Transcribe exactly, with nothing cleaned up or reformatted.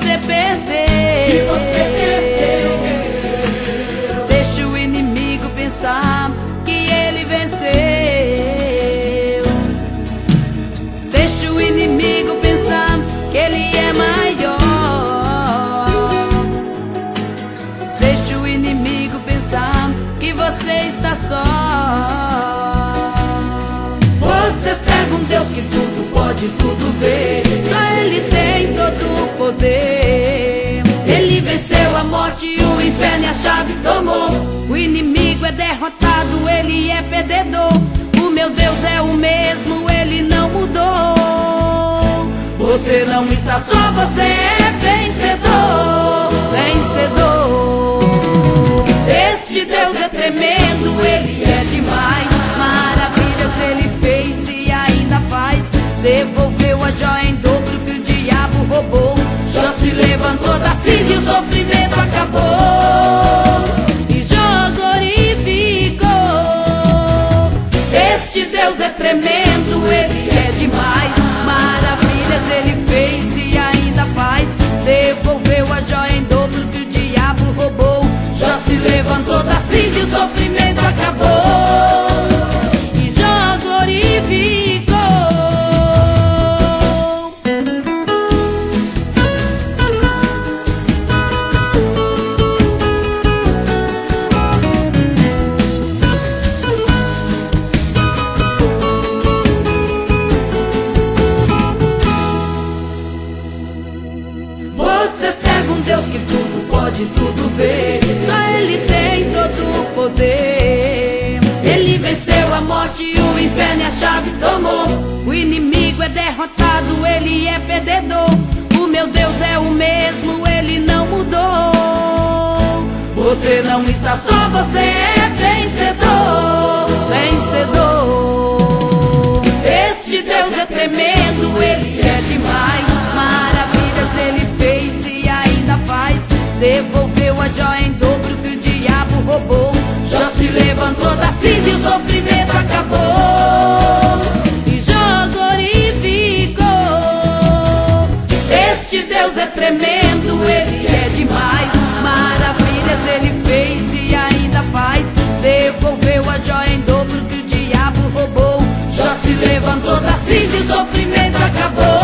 você perdeu, que você perdeu. Deixa o inimigo pensar que ele venceu. Deixa o inimigo pensar que ele é maior. Deixa o inimigo pensar que você está só. Você serve um Deus que tudo pode, tudo vê. Só ele tem todo o poder. Ele venceu a morte e o inferno e a chave tomou. O inimigo é derrotado, ele é perdedor. O meu Deus é o mesmo, ele não mudou. Você não está só, você é vencedor. Vencedor. Este Deus é tremendo, ele é demais. Maravilhas ele fez e ainda faz. Devolveu a joia em dobro que o diabo roubou. Jó se levantou da cinza e o sofrimento acabou. E Jó glorificou. Este Deus é tremendo, ele é demais. Maravilhas ele fez e ainda faz. Devolveu a joia em dobro que o diabo roubou. Jó se levantou da cinza e o sofrimento acabou. E Jó glorificou. Você serve um Deus que tudo pode, tudo vê. Só ele tem todo o poder. Ele venceu a morte e o inferno e a chave tomou. O inimigo é derrotado, ele é perdedor. O meu Deus é o mesmo, ele não mudou. Você não está só, você é vencedor. Vencedor. Este Deus é tremendo, ele é demais. Maravilhas ele fez e ainda faz. Devolveu a joia em dobro que o diabo roubou. Jó se levantou da cinza e o sofrimento acabou. E Jó glorificou. Este Deus é tremendo, ele é demais. Maravilhas ele fez e ainda faz. Devolveu a joia em dobro que o diabo roubou. Jó se levantou da cinza e o sofrimento acabou.